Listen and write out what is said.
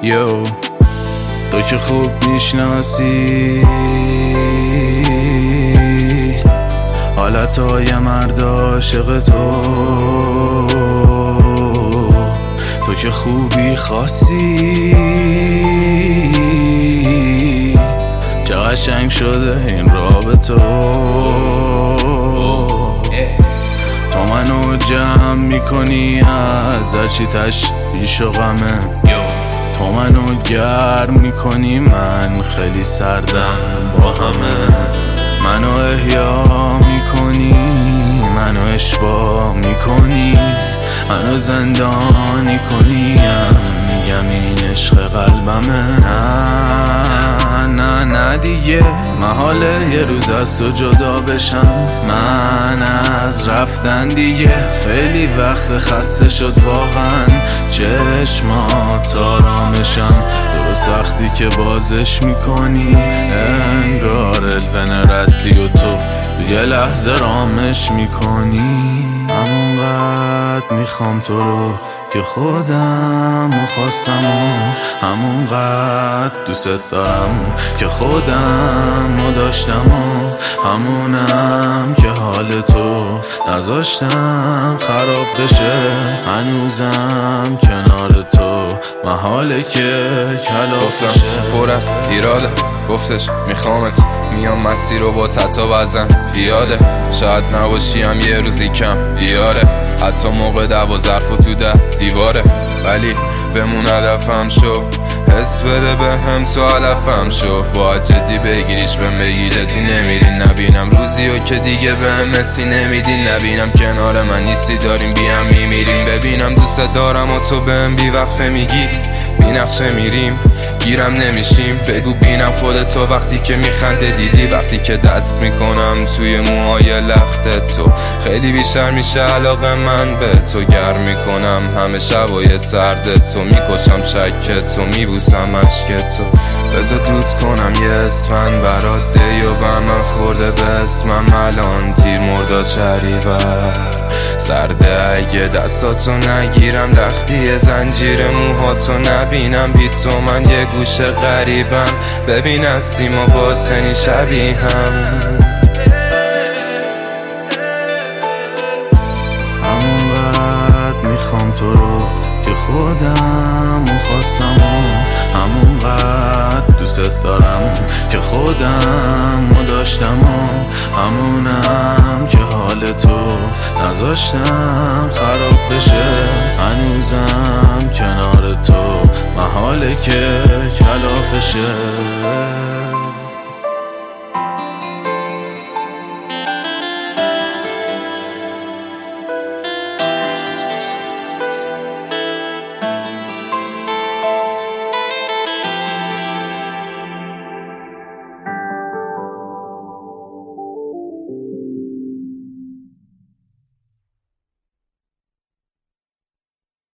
یو تو که خوب میشناسی حالتهای مرد عاشق تو که خوبی خاصی چه قشنگ شده این رابطه تو منو جمع میکنی از هرچی تشویش و غمه تو منو گرم میکنی من خیلی سردم با همه منو احیا میکنی منو اشباع میکنی منو زندانی کنیم میگم این عشق قلبمه نه دیگه محاله یه روز از تو جدا بشم من از رفتن دیگه خیلی وقت خسته شد واقعا چشمات آرامشم درست وقتی که بازش میکنی انگار الون ردی و تو یه لحظه رامش میکنی همونقدر میخوام تو رو که خودم و خواستم و همونقدر دوست دارم که خودم و داشتم و همونم که حال تو نذاشتم خراب بشه هنوزم کنار تو محاله که کلاف بشه پر از ایراده گفتش میخوامت میام مسیر رو با تتا بزن بیاده شاید نباشیم یه روزی کم بیاره حتی موقع دعوا ظرف و تو دیواره ولی بمون هدفم شو حس بده به هم تو علفم شو باید جدی بگیریش بهم بگی جدی نمیری نبینم روزی و که دیگه بهم مسی نمیدی نبینم کنار من نیستی داریم بیام میمیریم ببینم دوست دارم و تو بهم بی وقفه میگی بی نقشه میریم گیرم نمیشیم بگو بینم خودتو وقتی که میخنده دیدی وقتی که دست میکنم توی موهای لخت تو خیلی بیشتر میشه علاقه من به تو گرم میکنم همه شبای سرد تو میکشم شک تو میبوسم عشق تو بذار دود کنم یه اسفند برات دی و به من خورده به اسمم الان تیر مردا چریور سرده اگه دستاتو نگیرم لختی زنجیر موهاتو نبینم بی تو من یه گوشه غریبم ببین از سیما باطنی شبیه هم همونقدر میخوام تو رو که خودم و خواستم و همونقدر دوست دارم که خودم و داشتم و همونم که حال تو نذاشتم خراب بشه هنوزم کنار تو محاله که کلافشه